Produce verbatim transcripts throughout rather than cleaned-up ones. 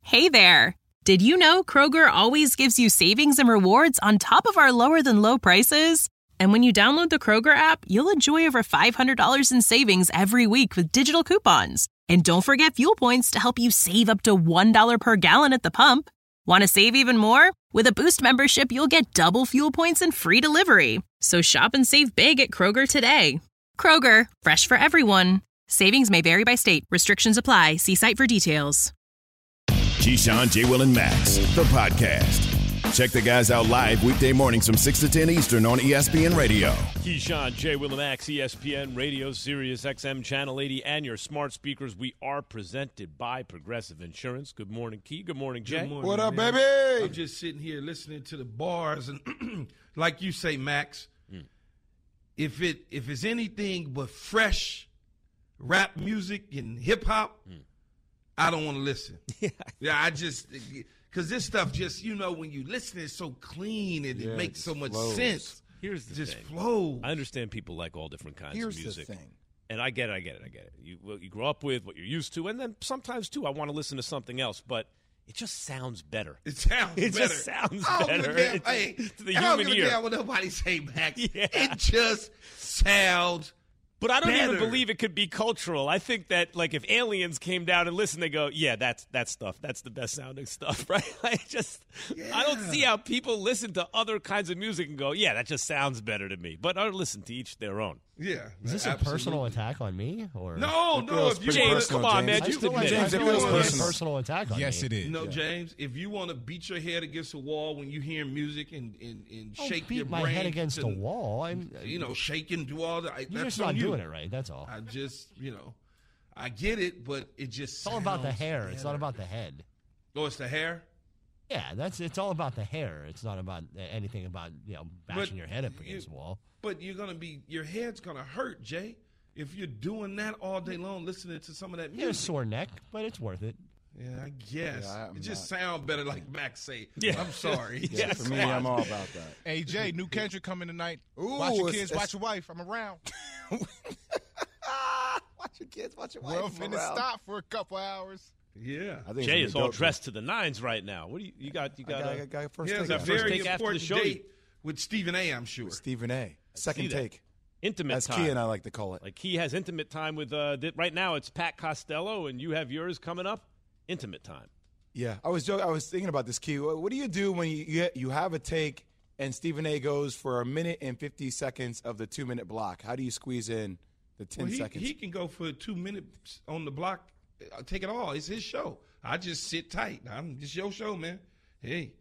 Hey there! Did you know Kroger always gives you savings and rewards on top of our lower-than-low prices? And when you download the Kroger app, you'll enjoy over five hundred dollars in savings every week with digital coupons. And don't forget fuel points to help you save up to one dollar per gallon at the pump. Want to save even more? With a Boost membership, you'll get double fuel points and free delivery. So shop and save big at Kroger today. Kroger, fresh for everyone. Savings may vary by state. Restrictions apply. See site for details. Keyshawn, J. Will, and Max, the podcast. Check the guys out live weekday mornings from six to ten Eastern on E S P N Radio. Keyshawn, J. Will, and Max, E S P N Radio, Sirius X M Channel eighty, and your smart speakers. We are presented by Progressive Insurance. Good morning, Key. Good morning, Jay. Good morning, what up, man. baby? I'm just sitting here listening to the bars, and like you say, Max, mm. if it if it's anything but fresh rap music and hip hop, mm. I don't want to listen. Yeah. yeah, I just because this stuff just you know when you listen, it's so clean and yeah, it makes so much flows. sense. Here's the just thing. flows. I understand people like all different kinds Here's of music. The thing. And I get it, I get it, I get it. You what you grow up with, what you're used to, and then sometimes too, I want to listen to something else, but it just sounds better. It sounds it better. It just sounds I better. Damn, it's, hey, to the I human don't give ear. a damn what nobody say, Max. Yeah. It just sounds But I don't better. even believe it could be cultural. I think that, like, if aliens came down and listened, they go, yeah, that's that stuff. That's the best sounding stuff, right? I just, yeah. I don't see how people listen to other kinds of music and go, yeah, that just sounds better to me. But I listen to each their own. Yeah. Is this absolutely. a personal attack on me? Or No, no. If you James, wanna, come on, man. I Just feel like, admit I it. feel James, like it's a personal. personal attack on Yes, me. it is. No, yeah. James, if you want to beat your head against a wall when you hear music and, and, and Don't shake beat your my brain. head against to, a wall. I'm, You know, shake and do all that. I, You're that's just not on you. doing it right. That's all. I just, you know, I get it, but it just It's all about the sounds hair. better. It's not about the head. Oh, it's the hair? Yeah, that's it's all about the hair. It's not about anything about you know bashing But your head up you- against the wall. But you're going to be, your head's going to hurt, Jay, if you're doing that all day long, listening to some of that You have a music. sore neck, but it's worth it. Yeah, I guess. Yeah, I'm it just not- sounds better like Max say. Yeah. I'm sorry. Yeah, Just For me, I'm all about that. Hey, Jay, new Kendrick coming tonight. Ooh, watch your it's- kids, it's- watch your wife. I'm around. Watch your kids, watch your wife. Well, I'm finna around. stop for a couple hours. Yeah. I think Jay it's is gonna all be dope. dressed to the nines right now. What do you, you got? You I got, got, uh, I got a first He has take. a out. very take after the important show. date with Stephen A., I'm sure. Stephen A. Second that. take. intimate As time. Key and I like to call it. Like he has intimate time with, uh, th- right now it's Pat Costello, and you have yours coming up. Intimate time. Yeah, I was joking, I was thinking about this, Key. What what do you do when you you, you have a take and Stephen A. goes for a minute and fifty seconds of the two minute block? How do you squeeze in the ten Well, he, seconds? he can go for two minutes on the block. I'll take it all. It's his show. I just sit tight. I'm it's your show, man. Hey,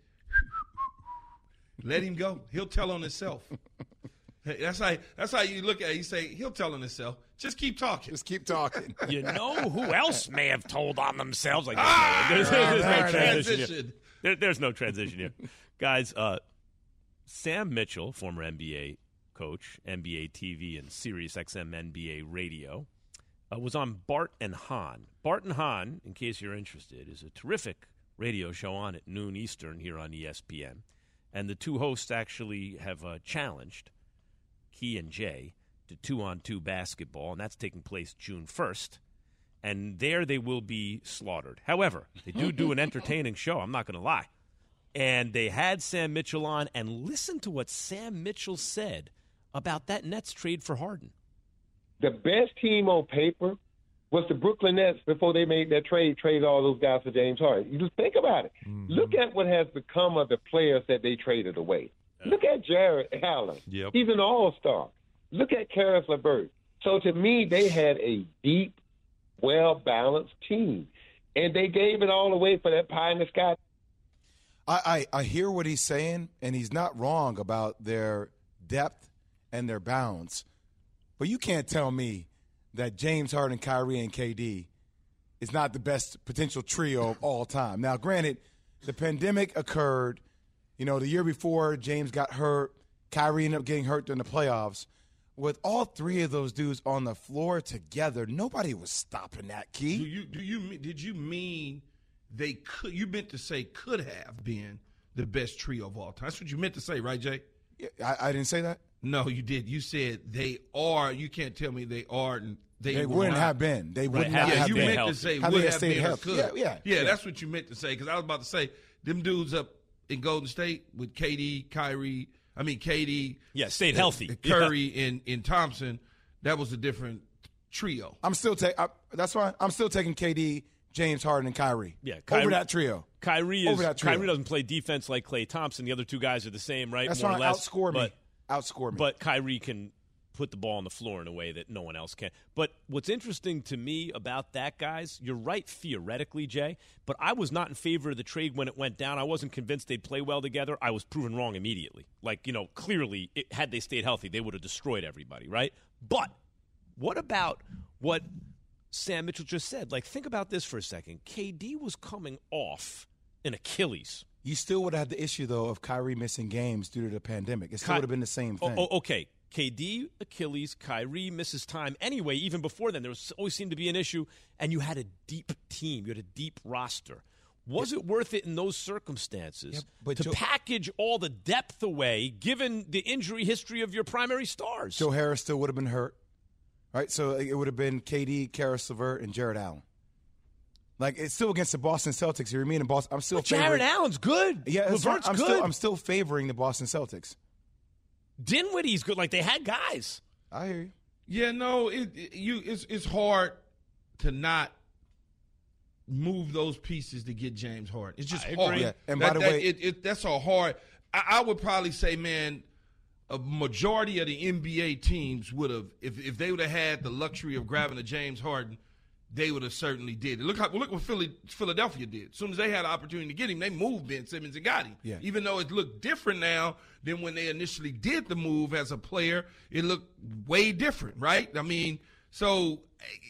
let him go. He'll tell on himself. Hey, that's how that's how you look at it. You say he'll tell on himself. Just keep talking. Just keep talking. You know who else may have told on themselves? Like, Ah, there's, there's, there's right, no transition. transition. Here. There, there's no transition here. Guys, uh, Sam Mitchell, former N B A coach, N B A T V and Sirius X M N B A radio, uh, was on Bart and Hahn. Bart and Hahn, in case you're interested, is a terrific radio show on at noon Eastern here on E S P N. And the two hosts actually have uh, challenged Key and Jay to two-on-two basketball, and that's taking place June first. And there they will be slaughtered. However, they do do an entertaining show, I'm not going to lie. And they had Sam Mitchell on, and listen to what Sam Mitchell said about that Nets trade for Harden. The best team on paper was the Brooklyn Nets before they made that trade, traded all those guys for James Harden. You just think about it. Mm-hmm. Look at what has become of the players that they traded away. Yeah. Look at Jared Allen. Yep. He's an all-star. Look at Karis LeVert. So to me, they had a deep, well-balanced team, and they gave it all away for that pie in the sky. I, I, I hear what he's saying, and he's not wrong about their depth and their balance. But you can't tell me that James Harden, Kyrie, and K D is not the best potential trio of all time. Now, granted, the pandemic occurred. You know, the year before, James got hurt. Kyrie ended up getting hurt during the playoffs. With all three of those dudes on the floor together, nobody was stopping that, Key. Do you do you did you mean they could? You meant to say could have been the best trio of all time. That's what you meant to say, right, Jay? Yeah, I, I didn't say that. No, you did. You said they are. You can't tell me they are. They, They were wouldn't not. have been. They would Right, not had Yeah, have you been. meant healthy. to say Had would they have stayed been or healthy. could. Yeah, yeah, yeah, yeah. that's what you meant to say. Because I was about to say them dudes up in Golden State with K D, Kyrie. I mean K D. Yeah, stayed uh, healthy. Curry and, and Thompson. That was a different trio. I'm still taking. That's why I'm still taking K D, James Harden, and Kyrie. Yeah, over Kyrie- that trio. Kyrie is Over that trio. Kyrie doesn't play defense like Klay Thompson. The other two guys are the same, right? That's More why or less. outscore me. But, outscore me. but Kyrie can put the ball on the floor in a way that no one else can. But what's interesting to me about that, guys, you're right theoretically, Jay, but I was not in favor of the trade when it went down. I wasn't convinced they'd play well together. I was proven wrong immediately. Like, you know, clearly, it, had they stayed healthy, they would have destroyed everybody, right? But what about what Sam Mitchell just said? Like, think about this for a second. K D was coming off an Achilles. you still would have had the issue though of Kyrie missing games due to the pandemic. It still Ky- would have been the same thing. Oh, oh, okay. K D, Achilles, Kyrie misses time. Anyway, even before then, there was always seemed to be an issue, and you had a deep team. You had a deep roster. Was it worth it in those circumstances Yeah, but to Joe- package all the depth away, given the injury history of your primary stars? Joe Harris still would have been hurt, right? So it would have been K D, Karis LeVert, and Jared Allen. Like, it's still against the Boston Celtics. You remain in Boston. I'm still But favoring. Jared Allen's good. Yeah, that's fine. LeVert's I'm good. still I'm still favoring the Boston Celtics. Dinwiddie's good. Like, they had guys. I hear you. Yeah, no, it, it you it's it's hard to not move those pieces to get James Harden. It's just I hard. agree. Yeah, and That- by the that- way- it, it, that's a hard. I, I would probably say, man, a majority of the N B A teams would have, if if they would have had the luxury of grabbing a James Harden, they would have certainly did it. Look how look what Philly, Philadelphia did. As soon as they had the opportunity to get him, they moved Ben Simmons and got him. Yeah. Even though it looked different now than when they initially did the move as a player, it looked way different, right? I mean, so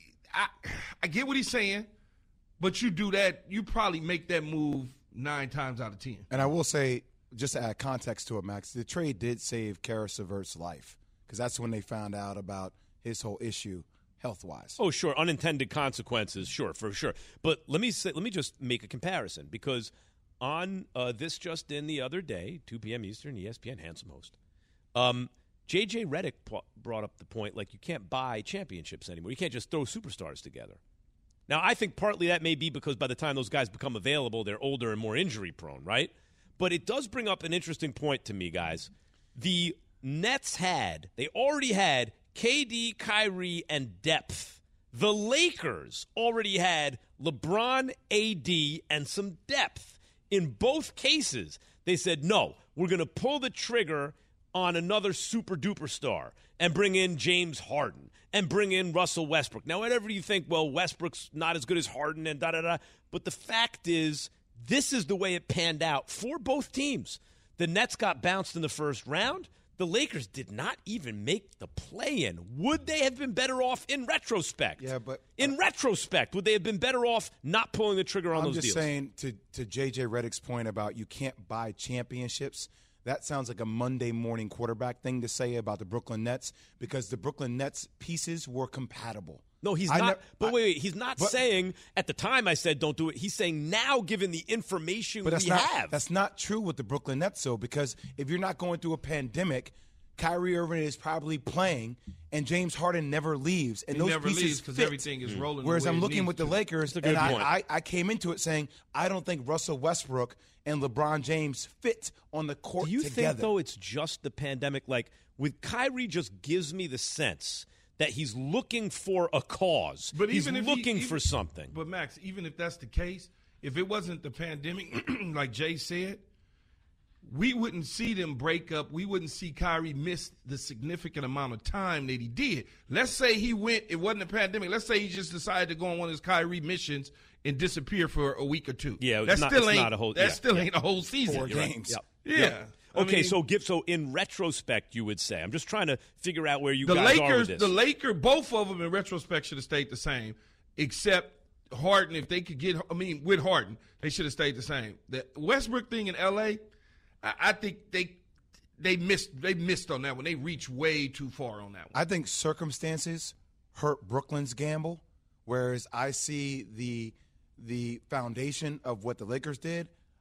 I I get what he's saying, but you do that, you probably make that move nine times out of ten. And I will say, just to add context to it, Max, the trade did save Karis LeVert's life because that's when they found out about his whole issue health-wise. Oh, sure, unintended consequences, sure, for sure. But let me say, let me just make a comparison because on uh, This Just In the other day, two p.m. Eastern, E S P N, handsome host, um, J J Redick p- brought up the point, like, you can't buy championships anymore. You can't just throw superstars together. Now, I think partly that may be because by the time those guys become available, they're older and more injury-prone, right? But it does bring up an interesting point to me, guys. The Nets had, they already had K D, Kyrie, and depth. The Lakers already had LeBron, A D, and some depth. In both cases, they said, no, we're going to pull the trigger on another super-duper star and bring in James Harden and bring in Russell Westbrook. Now, whatever you think, well, Westbrook's not as good as Harden and da-da-da, but the fact is, this is the way it panned out for both teams. The Nets got bounced in the first round. The Lakers did not even make the play-in. Would they have been better off in retrospect? Yeah, but- in retrospect, would they have been better off not pulling the trigger on I'm those just deals? saying to, to J J Redick's point about you can't buy championships, that sounds like a Monday morning quarterback thing to say about the Brooklyn Nets because the Brooklyn Nets pieces were compatible. No, he's I not. nev- but I- wait, wait, he's not but- saying at the time I said don't do it. He's saying now, given the information But that's we not have. that's not true with the Brooklyn Nets, though, because if you're not going through a pandemic, Kyrie Irving is probably playing, and James Harden never leaves, and He those never pieces leaves because fit. everything is rolling. Whereas the way I'm it looking needs with the to. Lakers, That's a and good I, point. I, I came into it saying I don't think Russell Westbrook and LeBron James fit on the court Do you together. think, though, it's just the pandemic? Like, with Kyrie just gives me the sense that he's looking for a cause. But he's even if he- looking even- for something. But Max, even if that's the case, if it wasn't the pandemic, like Jay said, we wouldn't see them break up. We wouldn't see Kyrie miss the significant amount of time that he did. Let's say he went, it wasn't a pandemic. Let's say he just decided to go on one of his Kyrie missions and disappear for a week or two. Yeah, that it's not- still it's ain't not a whole- that yeah, still yeah. ain't a whole season. Four You're right. games. Yep. Yeah. Yep. I Okay, mean, so give so in retrospect, you would say. I'm just trying to figure out where you the guys are with Lakers, this. the Laker, both of them in retrospect should have stayed the same, except Harden. If they could get, I mean, with Harden, they should have stayed the same. The Westbrook thing in L A, I, I think they they missed they missed on that one. They reached way too far on that one. I think circumstances hurt Brooklyn's gamble, whereas I see the the foundation of what the Lakers did.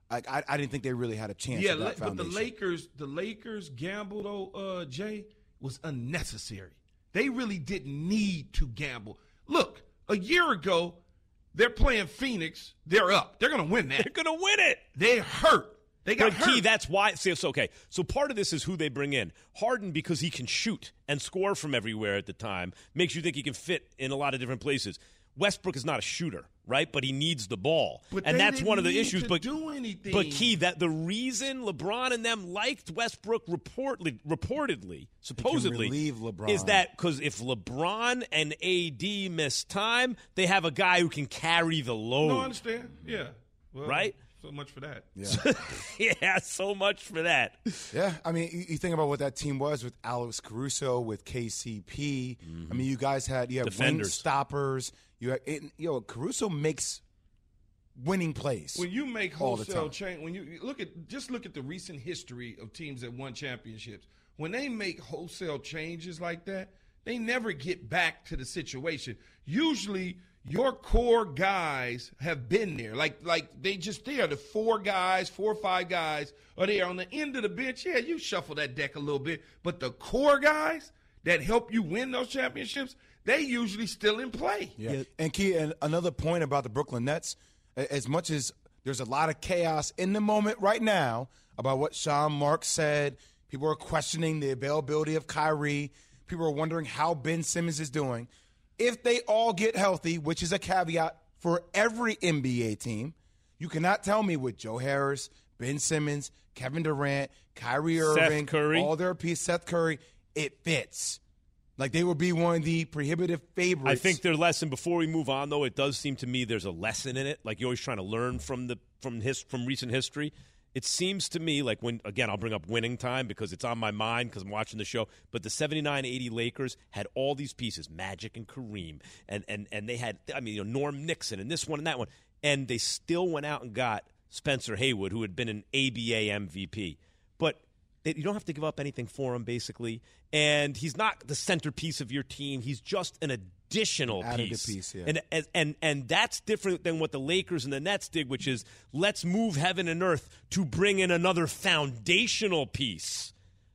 I, I, I didn't think they really had a chance. Yeah, with that but the foundation. Lakers, the Lakers gamble though, uh, Jay, was unnecessary. They really didn't need to gamble. Look, a year ago, they're playing Phoenix. They're up. They're going to win that. They're going to win it. They hurt. They got But hurt. Key, that's why. See, it's okay. So part of this is who they bring in. Harden, because he can shoot and score from everywhere at the time, makes you think he can fit in a lot of different places. Westbrook is not a shooter, right? But he needs the ball, But and they that's didn't one of the need issues. to but do anything. but Key, that the reason LeBron and them liked Westbrook reportedly, reportedly, supposedly, relieve LeBron. is that because if LeBron and A D miss time, they have a guy who can carry the load. No, I understand. Yeah. Well, Right? So much for that. Yeah. Yeah, so much for that. Yeah, I mean, you, you think about what that team was with Alex Caruso, with K C P. I mean, you guys had you had wing Defenders. stoppers. You had, it, you know, Caruso makes winning plays. When you make all the wholesale time. change, when you look at just look at the recent history of teams that won championships, when they make wholesale changes like that, they never get back to the situation. Usually, your core guys have been there, like like they just there. The four guys, four or five guys are there on the end of the bench. Yeah, you shuffle that deck a little bit, but the core guys that help you win those championships, they usually still in play. Yeah. And Key, and another point about the Brooklyn Nets, a- as much as there's a lot of chaos in the moment right now about what Sean Marks said, people are questioning the availability of Kyrie. People are wondering how Ben Simmons is doing. If they all get healthy, which is a caveat for every N B A team, you cannot tell me with Joe Harris, Ben Simmons, Kevin Durant, Kyrie Seth Irving, Curry. all their pieces, Seth Curry, it fits. Like they would be one of the prohibitive favorites. I think their lesson, before we move on, though, it does seem to me there's a lesson in it. Like you're always trying to learn from the from his from recent history. It seems to me like when, again, I'll bring up winning time because it's on my mind because I'm watching the show, but the seventy-nine eighty Lakers had all these pieces, Magic and Kareem, and, and, and they had, I mean, you know, Norm Nixon and this one and that one, and they still went out and got Spencer Haywood, who had been an A B A M V P. But they, you don't have to give up anything for him, basically, and he's not the centerpiece of your team. He's just an additional Added piece. a piece, yeah. And and, and and that's different than what the Lakers and the Nets did, which is let's move heaven and earth to bring in another foundational piece.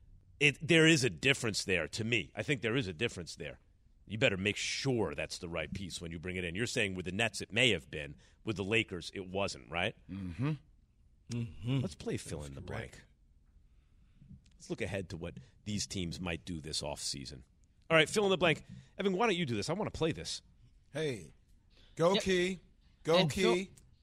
It, there is a difference there to me. I think there is a difference there. You better make sure that's the right piece when you bring it in. You're saying with the Nets it may have been. With the Lakers it wasn't, right? Mm-hmm. Mm-hmm. Let's play fill in the blank. Let's look ahead to what these teams might do this offseason. All right, fill in the blank. Evan, why don't you do this? I want to play this. Hey, go Yep. Key. Go And Key. Phil-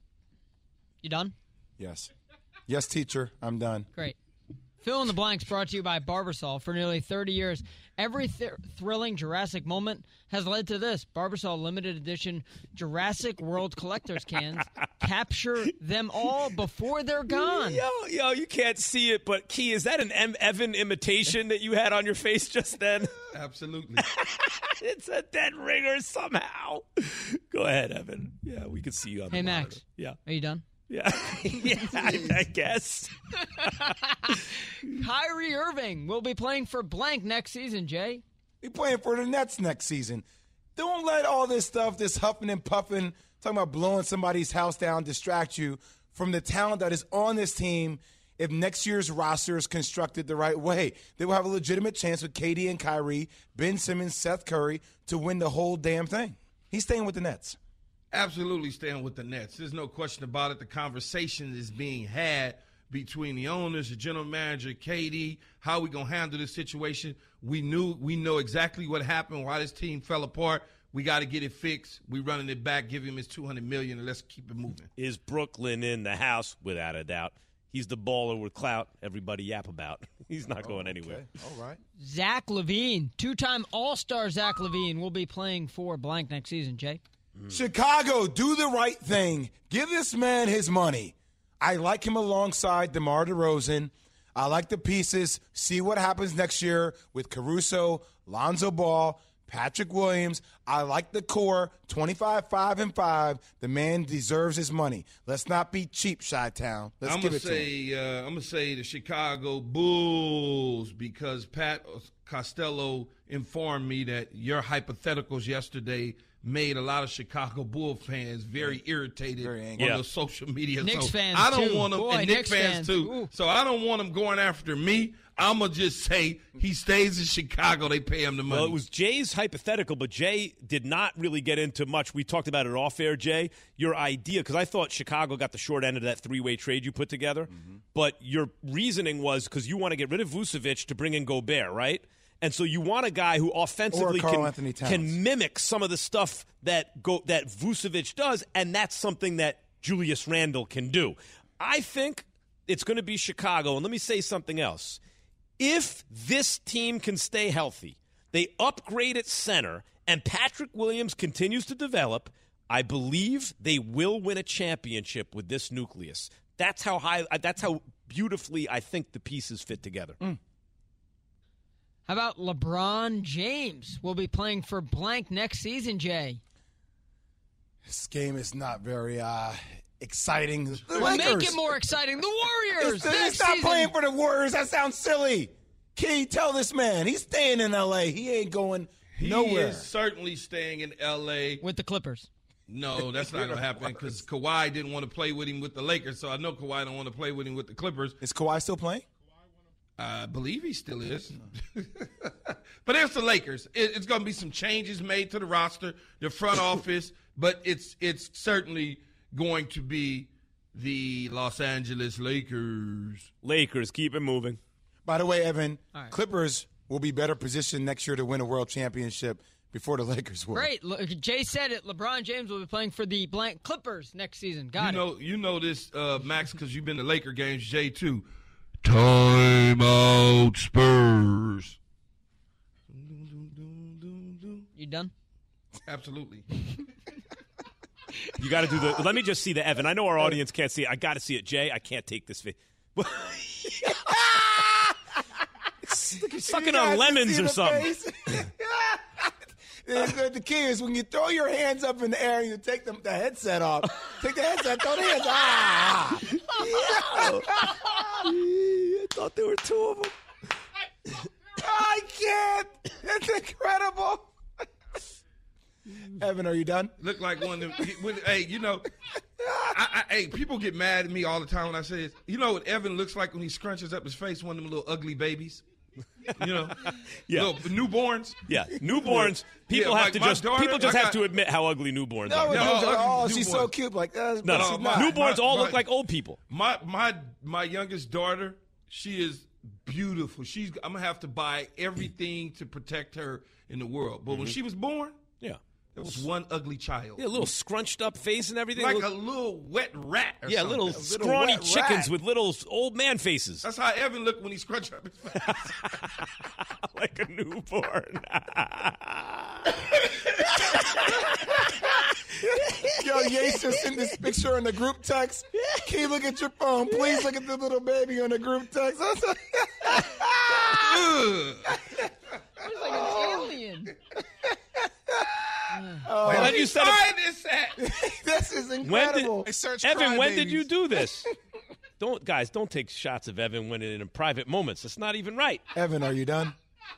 You done? Yes. Yes, teacher. I'm done. Great. Fill in the blanks brought to you by Barbasol. For nearly thirty years, every th- thrilling Jurassic moment has led to this. Barbasol limited edition Jurassic World collector's cans. Capture them all before they're gone. Yo, yo, you can't see it, but Key, is that an M. Evan imitation that you had on your face just then? Absolutely. It's a dead ringer somehow. Go ahead, Evan. Yeah, we can see you on Hey, the Max. monitor. Yeah. Are you done? Yeah, yeah, I, I guess. Kyrie Irving will be playing for blank next season, Jay. He playing for the Nets next season. Don't let all this stuff, this huffing and puffing, talking about blowing somebody's house down, distract you from the talent that is on this team. If next year's roster is constructed the right way, they will have a legitimate chance with K D and Kyrie, Ben Simmons, Seth Curry to win the whole damn thing. He's staying with the Nets. Absolutely staying with the Nets. There's no question about it. The conversation is being had between the owners, the general manager, K D. How are we going to handle this situation? We knew, we know exactly what happened, why this team fell apart. We got to get it fixed. We running it back, give him his two hundred million dollars, and let's keep it moving. Is Brooklyn in the house? Without a doubt. He's the baller with clout everybody yap about. He's not going Oh, anywhere. okay. All right. Zach LaVine, two-time All-Star Zach LaVine, will be playing for blank next season, Jay. Chicago, do the right thing. Give this man his money. I like him alongside DeMar DeRozan. I like the pieces. See what happens next year with Caruso, Lonzo Ball, Patrick Williams. I like the core, twenty-five, five, and five. The man deserves his money. Let's not be cheap, Chi-Town. Let's I'm give gonna it to him. say uh, I'm gonna say the Chicago Bulls because Pat Costello informed me that your hypotheticals yesterday made a lot of Chicago Bull fans very irritated Very on angry. Yeah. the social media. Knicks so fans, I don't too. want them, Boy, and Knicks Knicks fans, fans. too. Ooh. So I don't want them going after me. I'm going to just say he stays in Chicago. They pay him the money. Well, it was Jay's hypothetical, but Jay did not really get into much. We talked about it off air, Jay. Your idea, because I thought Chicago got the short end of that three-way trade you put together. Mm-hmm. But your reasoning was because you want to get rid of Vucevic to bring in Gobert, right? And so you want a guy who offensively Carl can, Anthony Towns. can mimic some of the stuff that go, that Vucevic does, and that's something that Julius Randle can do. I think it's going to be Chicago. And let me say something else. If this team can stay healthy, they upgrade at center, and Patrick Williams continues to develop, I believe they will win a championship with this nucleus. That's how high. That's how beautifully I think the pieces fit together. How about LeBron James will be playing for blank next season, Jay? This game is not very uh, exciting. The Well, Lakers. make it more exciting. The Warriors He's, next he's not season. playing for the Warriors. That sounds silly. Key, tell this man he's staying in L A. He ain't going he nowhere. is certainly staying in L A. with the Clippers. No, that's not going to happen because Kawhi didn't want to play with him with the Lakers, so I know Kawhi don't want to play with him with the Clippers. Is Kawhi still playing? I believe he still is. But it's the Lakers. It, it's going to be some changes made to the roster, the front office, but it's it's certainly going to be the Los Angeles Lakers. Lakers, keep it moving. By the way, Evan, right. Clippers will be better positioned next year to win a world championship before the Lakers will. Great. Look, Jay said it. LeBron James will be playing for the blank Clippers next season. Got You it. know, you know this, uh, Max, because you've been to Laker games, Jay, too. Time out, Spurs. You done? Absolutely. You got to do the. Let me just see the Evan. I know our audience can't see it. I got to see it, Jay. I can't take this. Vi- it's like you're sucking You guys on lemons see or the something. face? the, the key is when you throw your hands up in the air and you take them, the headset off. Take the headset, throw the hands. Ah! I thought there were two of them. I can't. It's incredible. Evan, are you done? Look like one of them. When, hey, you know, I, I, hey, people get mad at me all the time when I say this. You know what Evan looks like when he scrunches up his face? One of them little ugly babies. You know, Yeah. little newborns. Yeah, newborns. People Yeah, have like to my just. daughter, people just I have got- to admit how ugly newborns No, are. no, No, oh, ugly she's newborn. so cute. Like, uh, No, but no, she's not. newborns My- all my- look like old people. My my my youngest daughter, she is beautiful. She's I'm gonna have to buy everything to protect her in the world. But when she was born, Yeah, it was one ugly child. yeah, a little scrunched up face and everything. like Look- a little wet rat. Or yeah, something. little little scrawny wet chickens rat. with little old man faces, That's how Evan looked when he scrunched up his face. like a newborn. Yo, Yates just sent this picture in the group text. Can you look at your phone? Please look at the little baby on the group text. He's like an alien. When you said it- Find this at. This is when incredible. did, search Evan? When crybabies. did you do this? Don't guys, don't take shots of Evan when in private moments. It's not even right. Evan, are you done?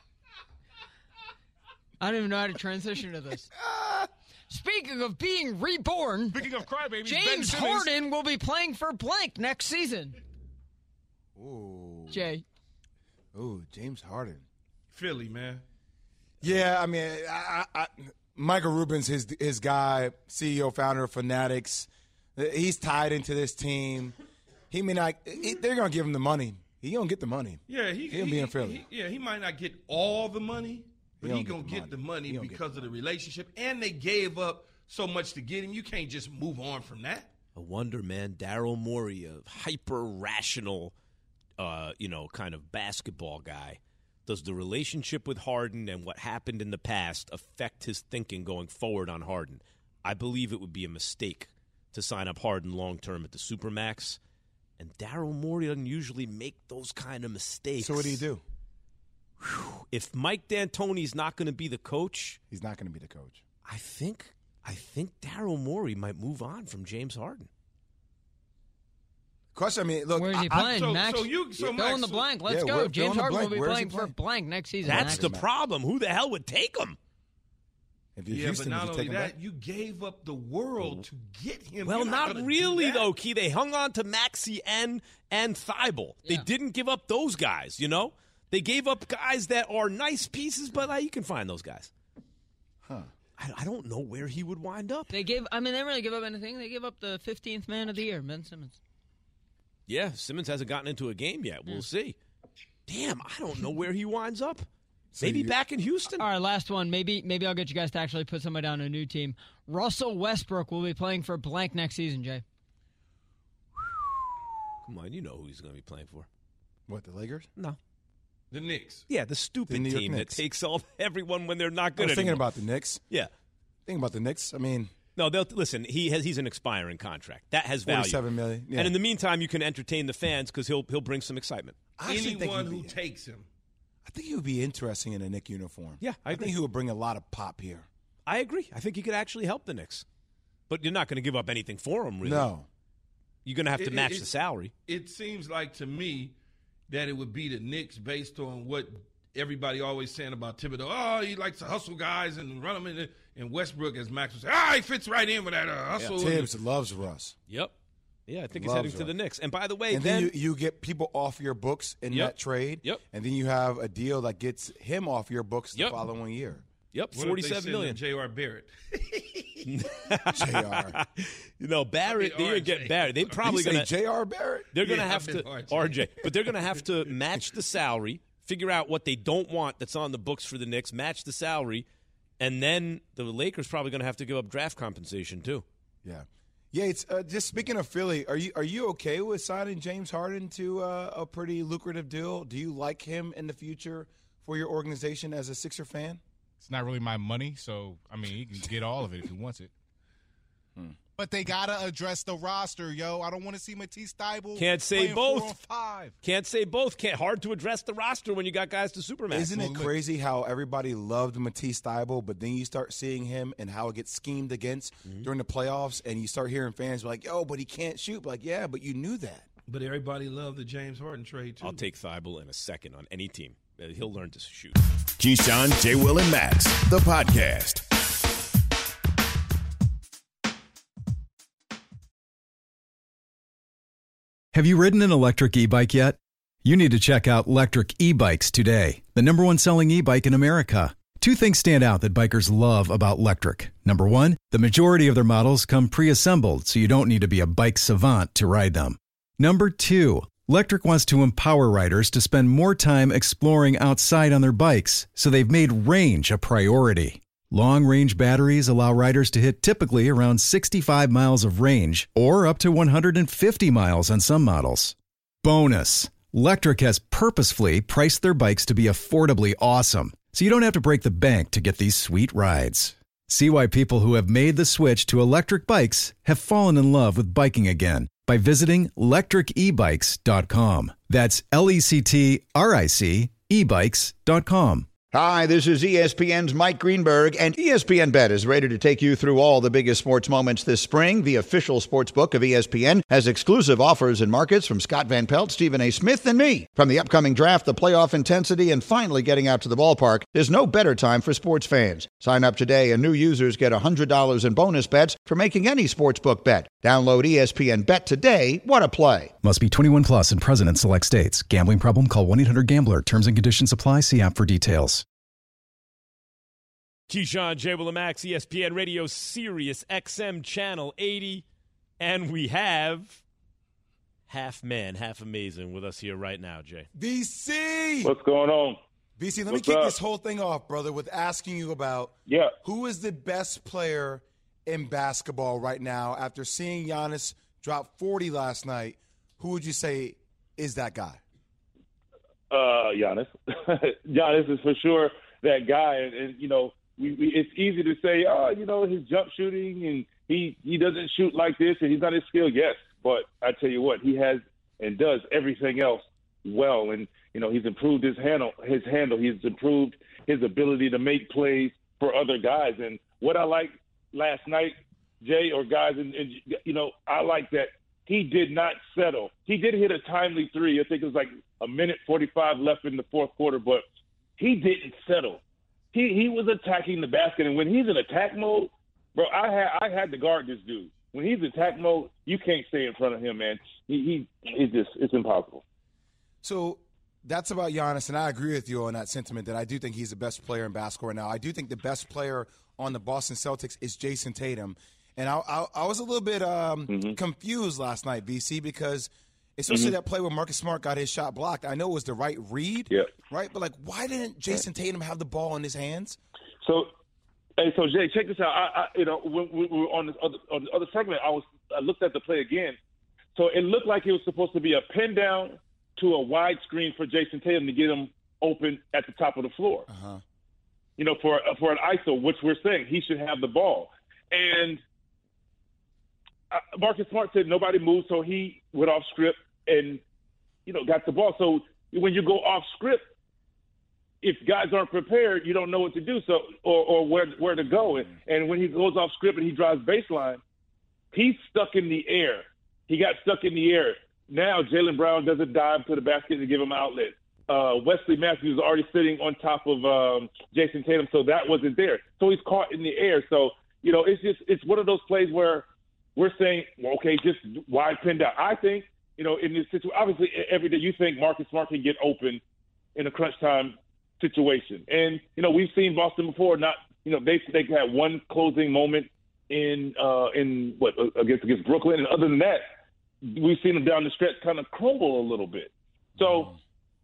I don't even know how to transition to this. Speaking of being reborn, Speaking of crybabies, Ben James Simmons. Harden will be playing for blank next season. Ooh. Jay. Ooh, James Harden. Philly, man. Yeah, I mean, I, I, I, Michael Rubin's his his guy, C E O, founder of Fanatics. He's tied into this team. He may not. He, they're gonna give him the money. He gonna get the money. Yeah, he, He'll he be in Philly. he- yeah, he might not get all the money, but He he, don't gonna get get the the money. money He don't get because of the relationship, and they gave up so much to get him. You can't just move on from that. A wonder man, Daryl Morey, a hyper rational, uh, you know, kind of basketball guy. Does the relationship with Harden and what happened in the past affect his thinking going forward on Harden? I believe it would be a mistake to sign up Harden long term at the Supermax. And Daryl Morey doesn't usually make those kind of mistakes. So what do you do? If Mike D'Antoni's not going to be the coach, He's not gonna be the coach. I think I think Daryl Morey might move on from James Harden. Question. I mean, look. Where is he I- I- playing, so- Max? so you- so fill Max, in the so- blank. Let's Yeah, go. where- fill James in the Harden will blank. be Where's he playing for playing? blank next season. That's Max. the problem. Who the hell would take him? If you're Yeah, Houston, but not would you only take him that, back? you gave up the world to get him. Well, You're not, gonna do really, that. though, Key. They hung on to Maxey and, and Thibault. They Yeah. didn't give up those guys, you know? They gave up guys that are nice pieces, but uh, you can find those guys. Huh. I, I don't know where he would wind up. They gave. I mean, they didn't really give up anything. They gave up the fifteenth man of the year, Ben Simmons. Yeah, Simmons hasn't gotten into a game yet. We'll see. Damn, I don't know where he winds up. So Maybe you- back in Houston. All right, last one. Maybe maybe I'll get you guys to actually put somebody on a new team. Russell Westbrook will be playing for blank next season, Jay. Come on, you know who he's going to be playing for. What, the Lakers? No. The Knicks. Yeah, the stupid The New York team that Knicks. takes all everyone when they're not good I was thinking anymore. about the Knicks. Yeah. Thinking about the Knicks. I mean, No, they'll listen. He has he's an expiring contract that has value. forty-seven million. Yeah. And in the meantime, you can entertain the fans because he'll he'll bring some excitement. I actually think Anyone he'd who be- takes him. I think he would be interesting in a Knick uniform. Yeah, I agree. think he would bring a lot of pop here. I agree. I think he could actually help the Knicks, but you're not going to give up anything for him, really. No. You're going to have to It- match it- the salary. It seems like to me that it would be the Knicks based on what everybody always saying about Thibodeau. Oh, he likes to hustle guys and run them in. The, and Westbrook, as Max was saying, ah, he fits right in with that uh, hustle. Tibbs loves Russ. Yep. Yeah, I think he's Loves heading to Russ. the Knicks. And by the way, And then, you, you get people off your books in Yep. that trade. Yep. And then you have a deal that gets him off your books Yep. the following year. yep, What if they forty-seven send million. J R. Barrett. J R. You know, Barrett. I mean, They're R going to J. get Barrett. They probably Did you going say to. J R. Barrett? They're going to Yeah, have I to meant R J. R J, but they're going to have to match the salary, figure out what they don't want that's on the books for the Knicks, match the salary, and then the Lakers probably going to have to give up draft compensation too. Yeah. Yeah, it's uh, just speaking of Philly, are you are you okay with signing James Harden to uh, a pretty lucrative deal? Do you like him in the future for your organization as a Sixer fan? It's not really my money, so, I mean, he can get all of it if he wants it. But they got to address the roster, yo. I don't want to see Matisse Thybulle Can't say playing both. four on five. Can't say both. Can't hard to address the roster when you got guys to supermax. Isn't it Well, look- crazy how everybody loved Matisse Thybulle, but then you start seeing him and how it gets schemed against during the playoffs, and you start hearing fans be like, yo, but he can't shoot. Like, yeah, but you knew that. But everybody loved the James Harden trade, too. I'll take Thibault in a second on any team. Uh, He'll learn to shoot. Keyshawn, J. Will, and Max, the podcast. Have you ridden an electric e-bike yet? You need to check out Lectric E-Bikes today, the number one selling e-bike in America. Two things stand out that bikers love about Lectric. Number one, the majority of their models come pre-assembled, so you don't need to be a bike savant to ride them. Number two, Lectric wants to empower riders to spend more time exploring outside on their bikes, so they've made range a priority. Long-range batteries allow riders to hit typically around sixty-five miles of range or up to one hundred fifty miles on some models. Bonus, Lectric has purposefully priced their bikes to be affordably awesome, so you don't have to break the bank to get these sweet rides. See why people who have made the switch to electric bikes have fallen in love with biking again by visiting lectric e bikes dot com. That's L E C T R I C e bikes dot com. Hi, this is E S P N's Mike Greenberg, and E S P N Bet is ready to take you through all the biggest sports moments this spring. The official sports book of E S P N has exclusive offers and markets from Scott Van Pelt, Stephen A. Smith, and me. From the upcoming draft, the playoff intensity, and finally getting out to the ballpark, there's no better time for sports fans. Sign up today, and new users get one hundred dollars in bonus bets for making any sportsbook bet. Download E S P N Bet today. What a play. Must be twenty-one plus and present in select states. Gambling problem? Call one eight hundred gambler. Terms and conditions apply. See app for details. Keyshawn, J. Will, and Max, E S P N Radio, Sirius X M Channel eighty. And we have half man, half amazing with us here right now, Jay. B C! What's going on? B C, let What's me kick up? this whole thing off, brother, with asking you about Yeah. who is the best player in basketball right now after seeing Giannis drop forty last night. Who would you say is that guy? Uh, Giannis. Giannis is for sure that guy. And, and you know, we, we, it's easy to say, oh, you know, his jump shooting and he, he doesn't shoot like this and he's not his skill. Yes. But I tell you what, he has and does everything else well. And, you know, he's improved his handle, his handle. He's improved his ability to make plays for other guys. And what I like last night, Jay, or guys, and, and you know, I like that he did not settle. He did hit a timely three. I think it was like a minute forty-five left in the fourth quarter, but he didn't settle. he he was attacking the basket, and when he's in attack mode, bro, I had I had to guard this dude. When he's in attack mode, you can't stay in front of him, man. He he it's just it's impossible. So that's about Giannis, and I agree with you on that sentiment that I do think he's the best player in basketball right now. I do think the best player on the Boston Celtics is Jason Tatum. And I, I, I was a little bit um, mm-hmm. confused last night, V C, because especially mm-hmm. that play where Marcus Smart got his shot blocked. I know it was the right read, yeah. right? But, like, why didn't Jason Tatum have the ball in his hands? So, hey, so Jay, check this out. I, I you know, when we were on this other, on the other segment, I was I looked at the play again. So it looked like it was supposed to be a pin down to a wide screen for Jason Tatum to get him open at the top of the floor. Uh-huh. You know, for for an I S O, which we're saying he should have the ball. And Marcus Smart said nobody moved, so he went off script and, you know, got the ball. So when you go off script, if guys aren't prepared, you don't know what to do, so or, or where where to go. And, and when he goes off script and he drives baseline, he's stuck in the air. He got stuck in the air. Now Jaylen Brown does a dive to the basket to give him outlet. Uh, Wesley Matthews is already sitting on top of um, Jason Tatum, so that wasn't there. So he's caught in the air. So, you know, it's just it's one of those plays where we're saying, well, okay, just wide pin down. I think, you know, in this situation, obviously every day you think Marcus Smart can get open in a crunch time situation. And, you know, we've seen Boston before, not, you know, they they had one closing moment in, uh, in what, against, against Brooklyn. And other than that, we've seen them down the stretch kind of crumble a little bit. So,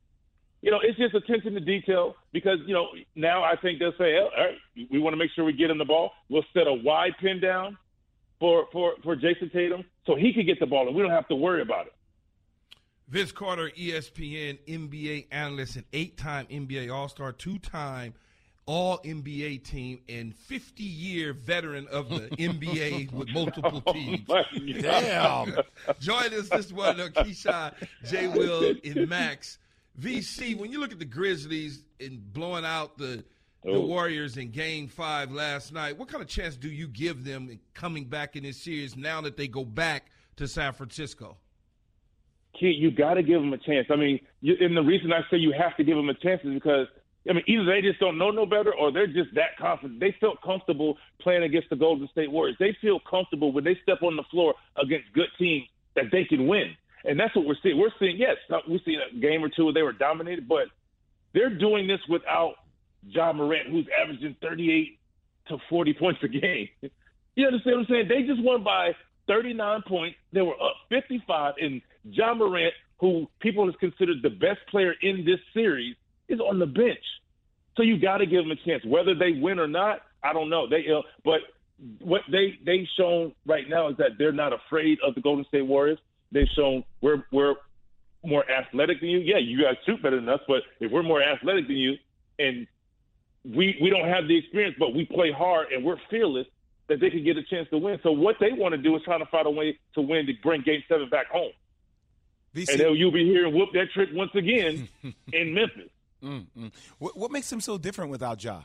you know, it's just attention to detail because, you know, now I think they'll say, all right, we want to make sure we get him the ball. We'll set a wide pin down for, for, for Jason Tatum so he can get the ball and we don't have to worry about it. Vince Carter, E S P N N B A analyst, an eight-time N B A All-Star, two-time All-N B A team, and fifty-year veteran of the N B A with multiple teams. Oh, damn. Join us this morning on Keyshawn, J. Will, and Max. V C, when you look at the Grizzlies and blowing out the the oh. Warriors in Game Five last night, what kind of chance do you give them in coming back in this series now that they go back to San Francisco? Kid, you got to give them a chance. I mean, you, and the reason I say you have to give them a chance is because, I mean, either they just don't know no better or they're just that confident. They felt comfortable playing against the Golden State Warriors. They feel comfortable when they step on the floor against good teams that they can win. And that's what we're seeing. We're seeing, yes, we've seen a game or two where they were dominated, but they're doing this without Ja Morant, who's averaging thirty-eight to forty points a game. You understand what I'm saying? They just won by thirty-nine points. They were up fifty-five, and Ja Morant, who people have considered the best player in this series, is on the bench. So you got to give them a chance. Whether they win or not, I don't know. They, uh, but what they they've shown right now is that they're not afraid of the Golden State Warriors. They've shown we're we're more athletic than you. Yeah, you guys shoot better than us, but if we're more athletic than you, and we we don't have the experience, but we play hard and we're fearless, that they can get a chance to win. So what they want to do is try to find a way to win to bring Game Seven back home. V C. And then you'll be hearing whoop that trick once again in Memphis. Mm-hmm. What, what makes him so different without Ja?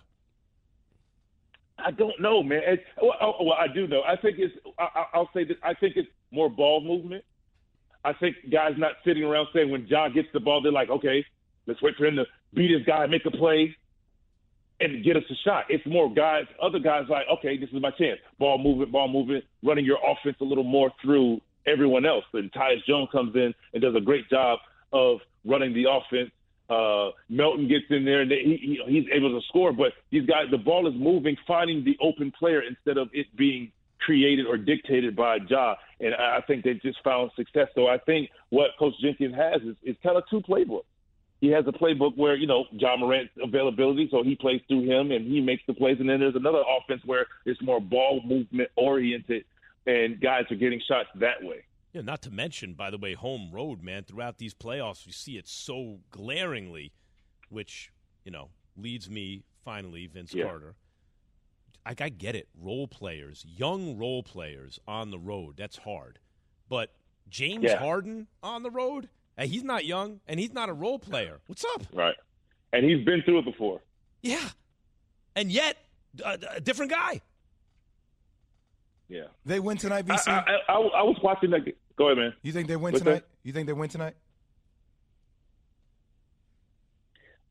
I don't know, man. It's, well, oh, well, I do know. I think it's. I, I'll say this. I think it's more ball movement. I think guys not sitting around saying when Ja gets the ball, they're like, okay, let's wait for him to beat his guy, make a play, and get us a shot. It's more guys, other guys like, okay, this is my chance. Ball movement, ball movement, running your offense a little more through everyone else. And Tyus Jones comes in and does a great job of running the offense. Uh, Melton gets in there and they, he, he, he's able to score. But these guys, the ball is moving, finding the open player instead of it being created or dictated by Ja. And I think they've just found success. So I think what Coach Jenkins has is, is kind of two playbooks. He has a playbook where, you know, Ja Morant's availability, so he plays through him and he makes the plays. And then there's another offense where it's more ball movement oriented and guys are getting shots that way. Yeah, not to mention, by the way, home road, man. Throughout these playoffs, you see it so glaringly, which, you know, leads me, finally, Vince yeah. Carter. I, I get it. Role players, young role players on the road, that's hard. But James yeah. Harden on the road? Hey, he's not young, and he's not a role player. What's up? Right. And he's been through it before. Yeah. And yet, a, a different guy. Yeah. They win tonight, V C? I, I, I, I was watching that. Go ahead, man. You think they win What's tonight? that? You think they win tonight?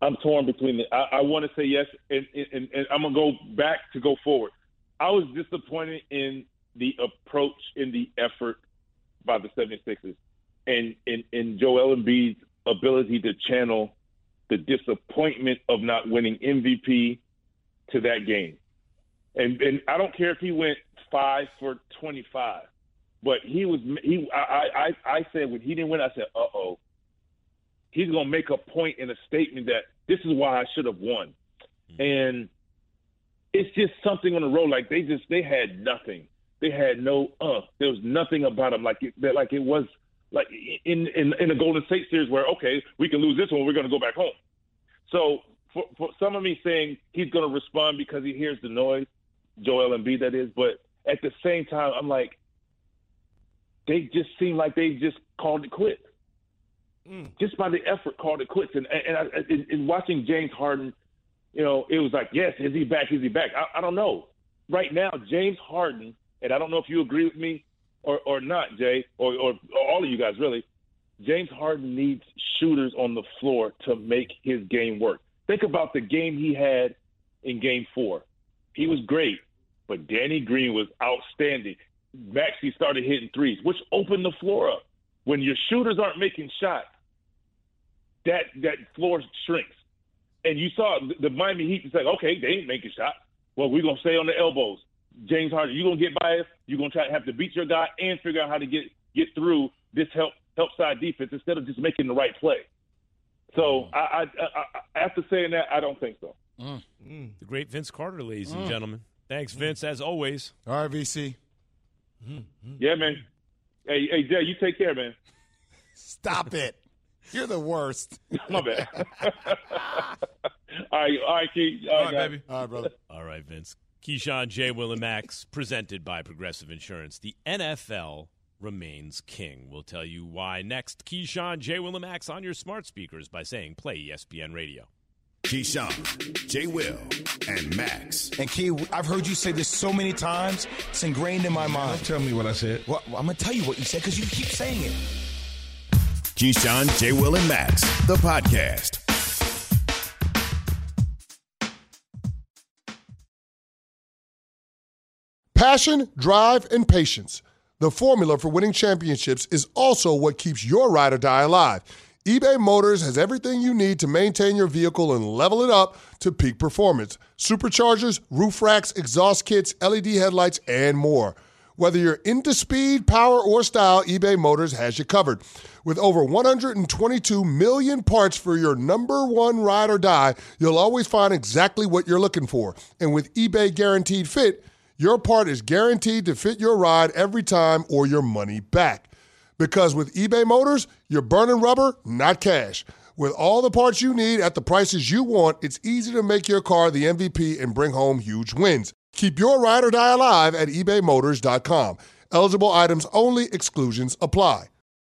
I'm torn between the. I, I want to say yes, and, and, and I'm gonna go back to go forward. I was disappointed in the approach, in the effort by the seventy-sixers, and in, in Joel Embiid's ability to channel the disappointment of not winning M V P to that game. And and I don't care if he went five for twenty-five, but he was he. I I, I said when he didn't win, I said, uh oh. He's gonna make a point in a statement that this is why I should have won, and it's just something on the road. Like they just they had nothing. They had no uh. There was nothing about them like it that like it was like in in in the Golden State series where okay we can lose this one, we're gonna go back home. So for for some of me saying he's gonna respond because he hears the noise, Joel Embiid that is, but at the same time I'm like they just seem like they just called it quits. Mm. Just by the effort, called it quits. And and, I, and, and watching James Harden, you know, it was like, yes, is he back? Is he back? I, I don't know. Right now, James Harden, and I don't know if you agree with me or, or not, Jay, or, or, or all of you guys really, James Harden needs shooters on the floor to make his game work. Think about the game he had in game four. He was great, but Danny Green was outstanding. Maxey started hitting threes, which opened the floor up. When your shooters aren't making shots, that that floor shrinks. And you saw the Miami Heat is like, okay, they ain't making shots. Well, we're going to stay on the elbows. James Harden, you're going to get by us. You're going to try to have to beat your guy and figure out how to get, get through this help help side defense instead of just making the right play. So I, I, I, after saying that, I don't think so. Mm. Mm. The great Vince Carter, ladies mm. and gentlemen. Thanks, Vince, as always. All right, V C. Mm-hmm. Yeah, man. Hey, hey, Jay, you take care, man. Stop it. You're the worst. My bad. all right, all right, Keith. All, all right, right baby. All right, brother. All right, Vince. Keyshawn, J. Will, and Max, presented by Progressive Insurance. The N F L remains king. We'll tell you why next. Keyshawn, J. Will, and Max on your smart speakers by saying play E S P N Radio. Keyshawn, J. Will, and Max. And Key, I've heard you say this so many times, it's ingrained in my mind. Don't tell me what I said. Well, I'm going to tell you what you said because you keep saying it. Keyshawn, J. Will, and Max, the podcast. Passion, drive, and patience. The formula for winning championships is also what keeps your ride or die alive. eBay Motors has everything you need to maintain your vehicle and level it up to peak performance. Superchargers, roof racks, exhaust kits, L E D headlights, and more. Whether you're into speed, power, or style, eBay Motors has you covered. With over one hundred twenty-two million parts for your number one ride or die, you'll always find exactly what you're looking for. And with eBay Guaranteed Fit, your part is guaranteed to fit your ride every time or your money back. Because with eBay Motors, you're burning rubber, not cash. With all the parts you need at the prices you want, it's easy to make your car the M V P and bring home huge wins. Keep your ride or die alive at ebay motors dot com. Eligible items only. Exclusions apply.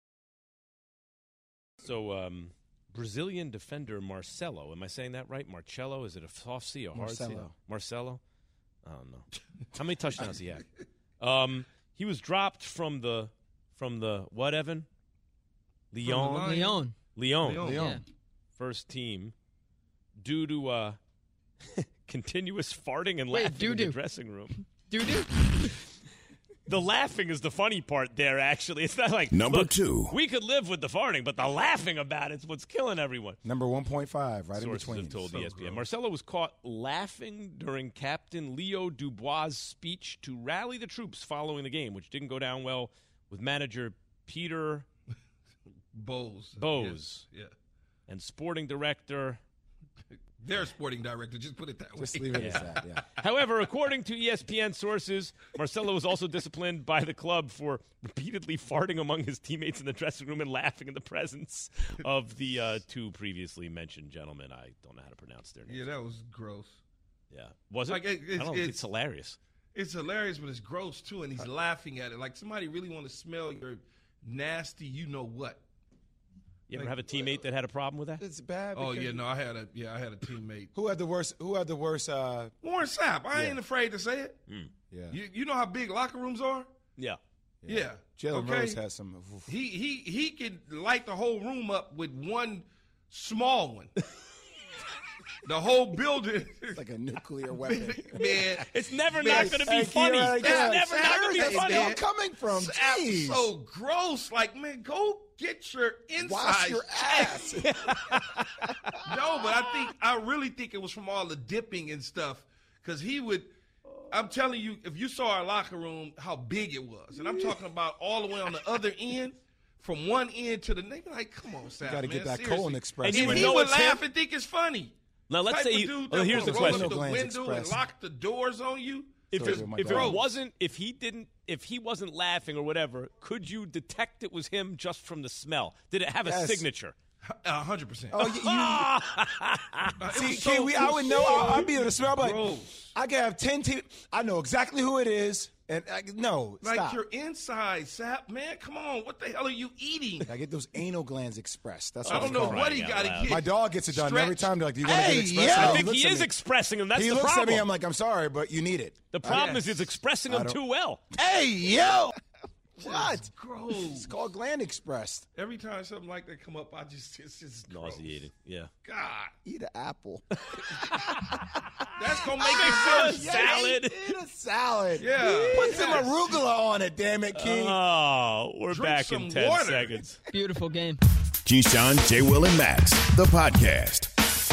So, um, Brazilian defender Marcelo, am I saying that right? Marcelo, is it a soft C or hard C? Marcelo. Marcelo? I don't know. How many touchdowns he had? Um, he was dropped from the from the what, Evan? Lyon. Lyon. Lyon. Lyon. Yeah. First team due to uh, continuous farting and Wait, laughing doo-doo. in the dressing room. Doo-doo? The laughing is the funny part there, actually. It's not like, Number look, two. we could live with the farting, but the laughing about it's what's killing everyone. Number one point five, right Sources in between. have told So E S P N. gross. Marcelo was caught laughing during Captain Leo Dubois' speech to rally the troops following the game, which didn't go down well with manager Peter Bowes. Bowes Yes. and sporting director. Their sporting director. Just put it that way. Just leave it as that, yeah. However, according to E S P N sources, Marcelo was also disciplined by the club for repeatedly farting among his teammates in the dressing room and laughing in the presence of the uh, two previously mentioned gentlemen. I don't know how to pronounce their names. Yeah, that was gross. Yeah. Was it? Like, it- I it's- don't know. It's, it's- hilarious. It's hilarious, but it's gross too, and he's laughing at it. Like somebody really want to smell your nasty, you know what? You ever Like, have a teammate that had a problem with that? It's bad. Oh because- yeah, no, I had a yeah, I had a teammate. Who had the worst? Who had the worst? Uh, Warren Sapp. I Yeah. ain't afraid to say it. Mm. yeah. You you know how big locker rooms are? Yeah. Yeah. Jalen okay? Rose has some. oof. He he he can light the whole room up with one small one. the whole building. It's like a nuclear weapon. Man, it's never man, not going to be funny. Like, it's yeah, never not going to be funny. Where's coming from? Jeez. So gross. Like, man, go get your inside. Wash your ass. No, but I think I really think it was from all the dipping and stuff. Because he would, I'm telling you, if you saw our locker room, how big it was. And I'm talking about all the way on the other end. From one end to the next, like, come on, Sal. You got to get that seriously. colon express. And, and he would laugh and think it's funny. Now let's Type say, of you, dude well, that here's the will question: roll the window express. and lock the doors on you. If it, if it Bro. wasn't, if he didn't, if he wasn't laughing or whatever, could you detect it was him just from the smell? Did it have a Yes. signature? A hundred percent. Oh, you, you see, so Key, we, I would know. I, I'd be able to smell. Like, gross. I could have ten teeth. I know exactly who it is. And I, no, Like stop. your inside, Sap, man. Come on, what the hell are you eating? I get those anal glands expressed. That's I what don't they know call what it. he got to get. My dog gets it done Stretch. every time. They're like, "Do you want to Hey, get expressed?" yeah. And I think looks he at is me. expressing them. That's he the looks problem. at me. I'm like, "I'm sorry, but you need it." the problem Yes. is he's expressing I them don't- too well. Hey, yo. What? Gross. It's called gland expressed. Every time something like that come up, I just it's just gross. Nauseating. Yeah. God, Eat an apple. that's gonna make it Ah, worse. salad. Eat a salad. Yeah. Put some Yes. arugula on it, damn it, King. Oh, we're Drink back some in ten water. seconds. Beautiful game. Keyshawn, J. Will, and Max, the podcast.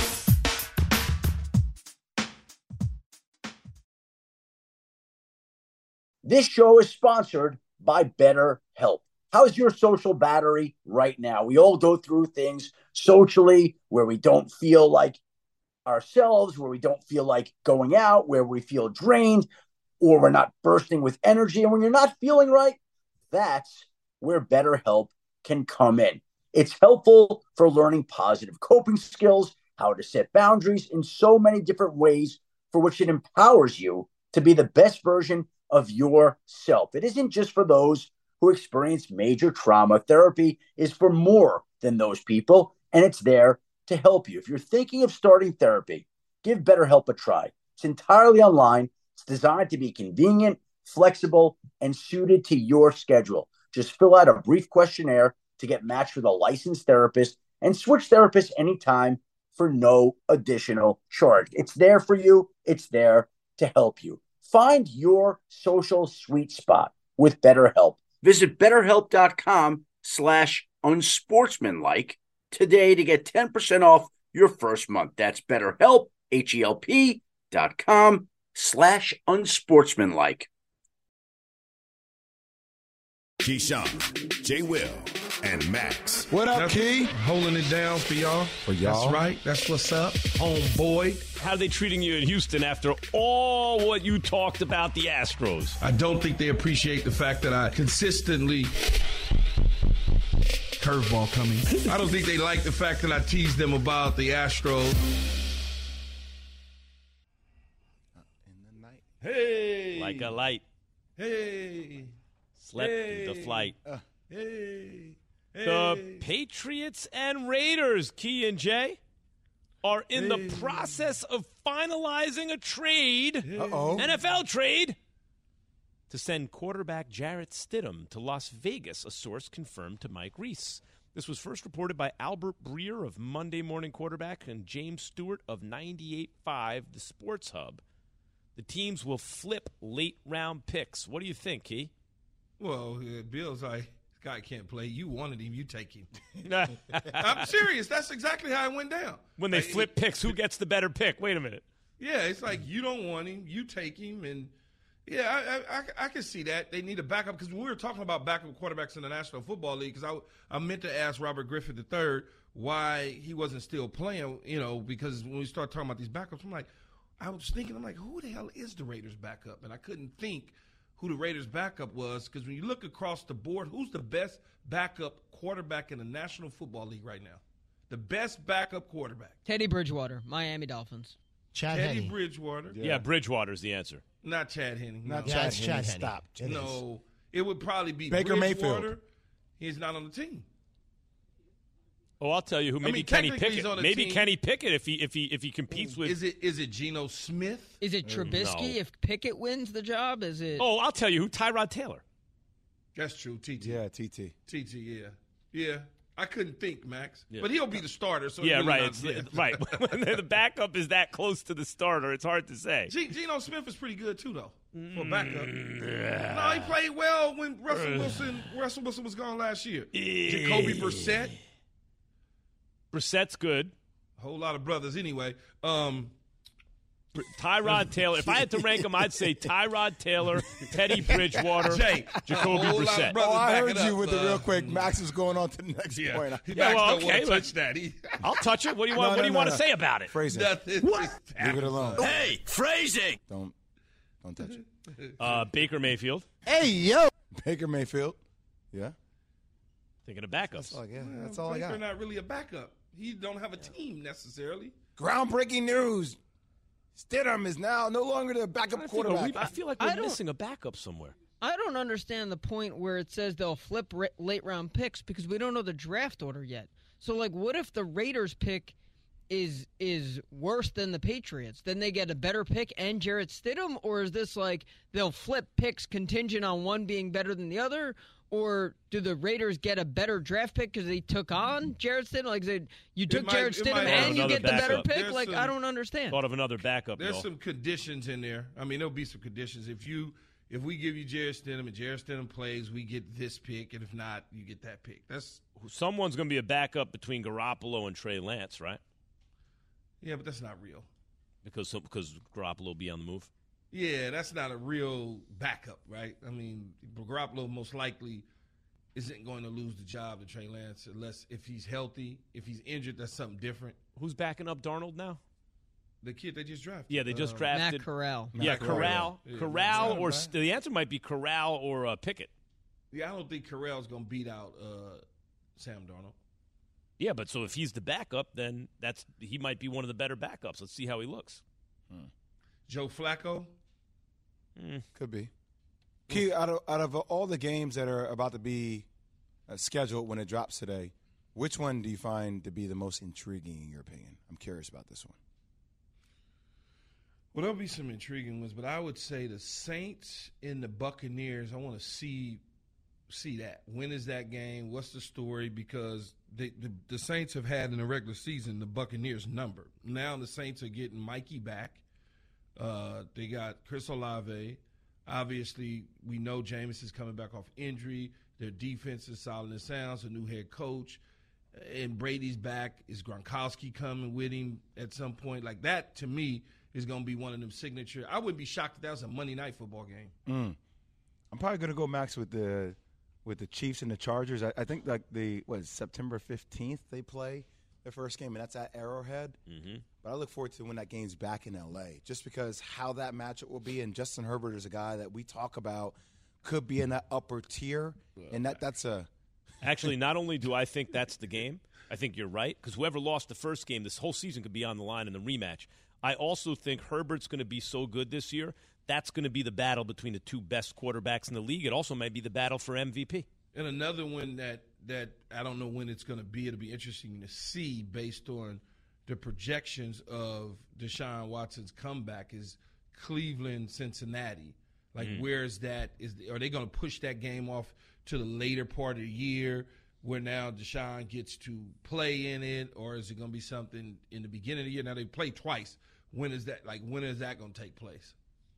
This show is sponsored by BetterHelp. How's your social battery right now? We all go through things socially where we don't feel like ourselves, where we don't feel like going out, where we feel drained, or we're not bursting with energy. And when you're not feeling right, that's where BetterHelp can come in. It's helpful for learning positive coping skills, how to set boundaries in so many different ways for which it empowers you to be the best version of yourself. It isn't just for those who experience major trauma. Therapy is for more than those people, and it's there to help you. If you're thinking of starting therapy, give BetterHelp a try. It's entirely online. It's designed to be convenient, flexible, and suited to your schedule. Just fill out a brief questionnaire to get matched with a licensed therapist and switch therapists anytime for no additional charge. It's there for you. It's there to help you. Find your social sweet spot with BetterHelp. Visit betterhelp.com slash unsportsmanlike today to get ten percent off your first month. That's BetterHelp, H-E-L-P dot com slash unsportsmanlike. Keyshawn, J. Will, and Max. What up, That's Key? holding it down for y'all. For y'all? That's right. That's what's up, homeboy. How are they treating you in Houston after all what you talked about the Astros? I don't think they appreciate the fact that I consistently curveball coming. I don't think they like the fact that I teased them about the Astros. In the night. Hey, Like a light. Hey, Slept hey, through the flight. Uh, hey, hey. The Patriots and Raiders, Key and Jay, are in Hey. the process of finalizing a trade, Uh-oh. N F L trade, to send quarterback Jarrett Stidham to Las Vegas, a source confirmed to Mike Reese. This was first reported by Albert Breer of Monday Morning Quarterback and James Stewart of ninety-eight point five, The Sports Hub. The teams will flip late-round picks. What do you think, Key? Well, uh, Bill's like, this guy can't play. You wanted him. You take him. I'm serious. That's exactly how it went down. When they Like, flip picks, who gets the better pick? Wait a minute. Yeah, it's like you don't want him. You take him. And, yeah, I I, I, I can see that. They need a backup because we were talking about backup quarterbacks in the National Football League because I, I meant to ask Robert Griffin the third why he wasn't still playing, you know, because when we start talking about these backups, I'm like, I was thinking, I'm like, who the hell is the Raiders backup? And I couldn't think who the Raiders backup was because when you look across the board, who's the best backup quarterback in the National Football League right now? The best backup quarterback. Teddy Bridgewater, Miami Dolphins. Chad Teddy Henne. Bridgewater. Yeah, Bridgewater's the answer. Not Chad Henne. Not no. Yeah, Chad it's Henne. Chad Henne. Stop. It is. No, it would probably be Baker Bridgewater. Mayfield. He's not on the team. Oh, I'll tell you who. Maybe mean, Kenny technically he's Pickett. on the Maybe team. Kenny Pickett if he if he if he competes with. Is it is it Geno Smith? Is it Trubisky no. if Pickett wins the job? Is it? Oh, I'll tell you who. Tyrod Taylor. That's true. T T. Yeah, T T. T T. Yeah. Yeah. I couldn't think, Max. Yeah. But he'll be the starter. So yeah, really right. not- It's, yeah. right. When the backup is that close to the starter, it's hard to say. G- Geno Smith is pretty good too, though, for backup. No, he played well when Russell Wilson Russell Wilson was gone last year. Jacoby Brissett, Brissett's good. a whole lot of brothers anyway. Um, Tyrod Taylor. If I had to rank them, I'd say Tyrod Taylor, Teddy Bridgewater, Jay, Jacoby a whole lot of Brissett. brothers Oh, I backing heard you up, with it uh, real quick. Max is going on to the next Yeah, point. Max Yeah, well, don't okay, want to look. touch that. He, I'll touch it. What do you want? No, what no, do you no, want no. to say about it? Phrase it. nothing. Leave it alone. Hey, phrasing. Don't don't touch it. Uh, Baker Mayfield. Hey yo, Baker Mayfield. Yeah. Thinking of backups. That's all, yeah, Well, that's all I Baker got. not really a backup. He don't have a team necessarily. Groundbreaking news. Stidham is now no longer the backup I, think quarterback. we- I feel like I we're don't- missing a backup somewhere. I don't understand the point where it says they'll flip ra- late round picks because we don't know the draft order yet. So, like, what if the Raiders pick is is worse than the Patriots? Then they get a better pick and Jarrett Stidham, or is this like they'll flip picks contingent on one being better than the other? Or do the Raiders get a better draft pick because they took on Jarrett Stidham? Like, they, you took might- Jarrett it Stidham might- and you Another get the better backup. pick? There's Like, some- I don't understand. Thought of another backup. There's y'all. some conditions in there. I mean, there'll be some conditions. If you if we give you Jarrett Stidham and Jarrett Stidham plays, we get this pick, and if not, you get that pick. That's Someone's going to be a backup between Garoppolo and Trey Lance, right? yeah, but that's not real. Because so, because Garoppolo will be on the move. Yeah, that's not a real backup, right? I mean, Garoppolo most likely isn't going to lose the job to Trey Lance unless if he's healthy. If he's injured, that's something different. Who's backing up Darnold now? The kid they just drafted. Yeah, they just Um, drafted. Matt Corral. Yeah, Matt Corral. Corral. Yeah, Corral, Matt or Corral. the answer might be Corral or uh, Pickett. Yeah, I don't think Corral's going to beat out uh, Sam Darnold. Yeah, but so if he's the backup, then that's he might be one of the better backups. Let's see how he looks. Joe Flacco. Could be. Key, out of out of all the games that are about to be uh, scheduled when it drops today, which one do you find to be the most intriguing in your opinion? I'm curious about this one. Well, there'll be some intriguing ones, but I would say the Saints and the Buccaneers. I want to see see that. When is that game? What's the story? Because they, the the Saints have had in the regular season the Buccaneers number. Now the Saints are getting Mikey back. Uh, they got Chris Olave. Obviously, we know Jameis is coming back off injury. Their defense is solid and sound. A new head coach. And Brady's back. Is Gronkowski coming with him at some point? Like that, to me, is going to be one of them signature. I wouldn't be shocked if that was a Monday night football game. Mm. I'm probably going to go, Max, with the with the Chiefs and the Chargers. I, I think like the what is it, September fifteenth they play their first game, and that's at Arrowhead. Mm-hmm. But I look forward to when that game's back in L A, just because how that matchup will be. And Justin Herbert is a guy that we talk about could be in that upper tier, and that that's a Actually, not only do I think that's the game, I think you're right, because whoever lost the first game, this whole season could be on the line in the rematch. I also think Herbert's going to be so good this year, that's going to be the battle between the two best quarterbacks in the league. It also might be the battle for M V P. And another one that, that I don't know when it's going to be. It'll be interesting to see based on the projections of Deshaun Watson's comeback is Cleveland, Cincinnati. Like, Mm. where is that? Is Are they going to push that game off to the later part of the year where now Deshaun gets to play in it? Or is it going to be something in the beginning of the year? Now, they play twice. When is that? Like, when is that going to take place?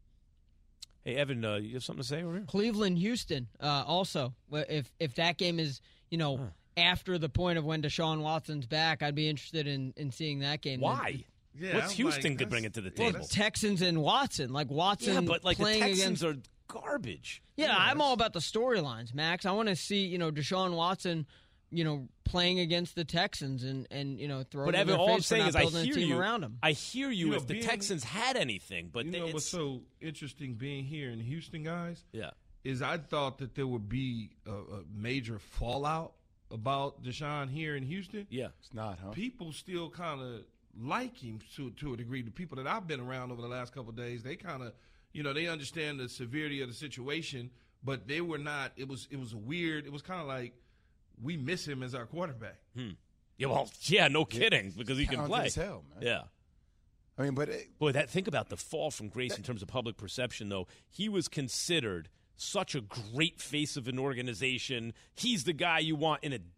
Hey, Evan, uh, you have something to say over here? Cleveland, Houston, uh, also. If if that game is, you know, huh. after the point of when Deshaun Watson's back, I'd be interested in, in seeing that game. Why? Yeah, What's I'm Houston like, to bring it to the well, table? Texans and Watson. Like, Watson Yeah, but like the playing Texans against, are garbage. Yeah, yeah I'm all about the storylines, Max. I want to see, you know, Deshaun Watson, you know, playing against the Texans and, and you know, throwing But in Evan, their all I'm face for saying not is I building a hear team you. around him. I hear you, You know, if the being- Texans had anything, but you they, know it's, what's so interesting being here in Houston, guys? yeah. Is I thought that there would be a, a major fallout about Deshaun here in Houston. Yeah. It's not, huh? People still kind of like him to to a degree. The people that I've been around over the last couple of days, they kind of, you know, they understand the severity of the situation, but they were not. It was it was a weird. It was kind of like we miss him as our quarterback. Hmm. Yeah, well, yeah, no kidding, because he can Talented play. as hell, man. Yeah. I mean, but it, Boy, that think about the fall from grace in terms of public perception, though. He was considered such a great face of an organization. He's the guy you want in a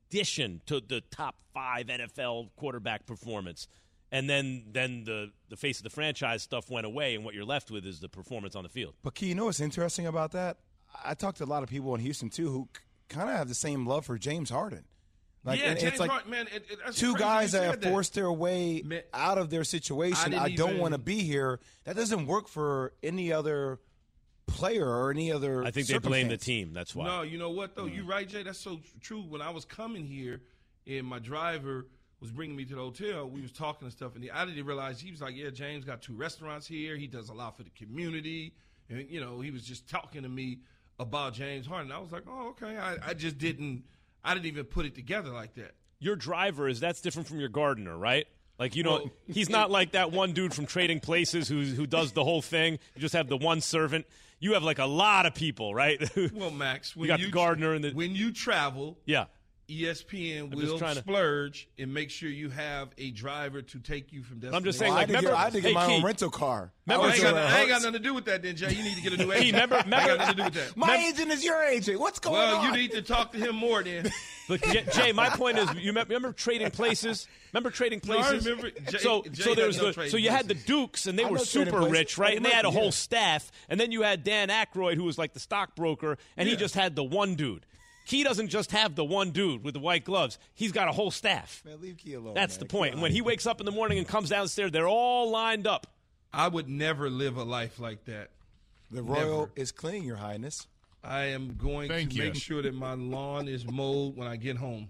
addition to the top five N F L quarterback performance. And then then the, the face of the franchise stuff went away, and what you're left with is the performance on the field. But, Key, you know what's interesting about that? I talked to a lot of people in Houston, too, who kind of have the same love for James Harden. Like, yeah, and James it's like Harden, man. It, it, that's two crazy guys you that said have that. forced their way Man, out of their situation. I I, didn't don't even- want to be here. That doesn't work for any other player or any other I think they blame the circumstance. team. That's why. No, you know what, though? You're right, Jay. That's so true. When I was coming here and my driver was bringing me to the hotel, we was talking and stuff, and I didn't realize he was like, yeah, James got two restaurants here. He does a lot for the community. And, you know, he was just talking to me about James Harden. I was like, oh, okay. I, I just didn't – I didn't even put it together like that. Your driver is that's different from your gardener, right? Like, you know, Well, he's not like that one dude from Trading Places who who does the whole thing. You just have the one servant. You have like a lot of people, right? Well, Max, when you got you the gardener and the when you travel, yeah. E S P N I'm just will trying to- splurge and make sure you have a driver to take you from destination. I'm just saying, Well, I like, had to get, remember, I had to get hey, my Key, own rental car. Remember- I I ain't, was got, at I ain't got Hertz. nothing to do with that, then, Jay. You need to get a new agent. Key, remember- I ain't got remember- nothing to do with that. My agent is your agent. What's going well, on? you need to talk to him more then. Look, Jay, Jay, my point is, you remember, remember Trading Places? Remember Trading No, I Places? remember. Jay- so, Jay so there was had no the, Trading so you had the Places. Dukes, and they I were know Trading super Places. rich, right? I And they had a remember, whole yeah. staff. And then you had Dan Aykroyd, who was like the stockbroker, and he Yeah. just had the one dude. Key doesn't just have the one dude with the white gloves. He's got a whole staff. Man, leave Key alone. That's man. the point. Come And when on. he wakes up in the morning and comes downstairs, they're all lined up. I would never live a life like that. The Royal Never. is clean, Your Highness. I am going Thank to you. make sure that my lawn is mowed when I get home.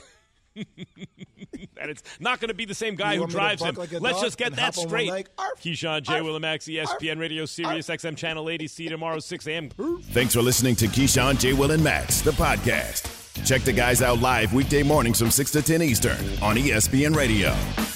And it's not going to be the same guy You who want me to drives bark him. like a Let's dog just get and that hop on one straight. leg? Arf, Keyshawn, J. arf, Willimax, E S P N Radio, Sirius X M Channel eighty, see you tomorrow, six a.m. Thanks for listening to Keyshawn, J. Will, and Max, the podcast. Check the guys out live weekday mornings from six to ten Eastern on E S P N Radio.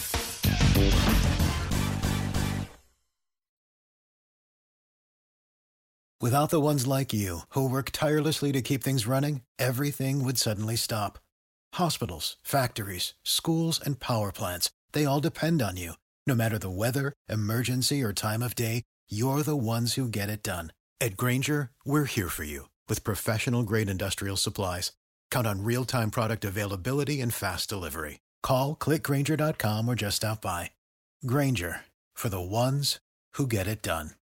Without the ones like you, who work tirelessly to keep things running, everything would suddenly stop. Hospitals, factories, schools, and power plants, they all depend on you. No matter the weather, emergency, or time of day, you're the ones who get it done. At Grainger, we're here for you with professional-grade industrial supplies. Count on real-time product availability and fast delivery. Call, click Grainger dot com, or just stop by. Grainger, for the ones who get it done.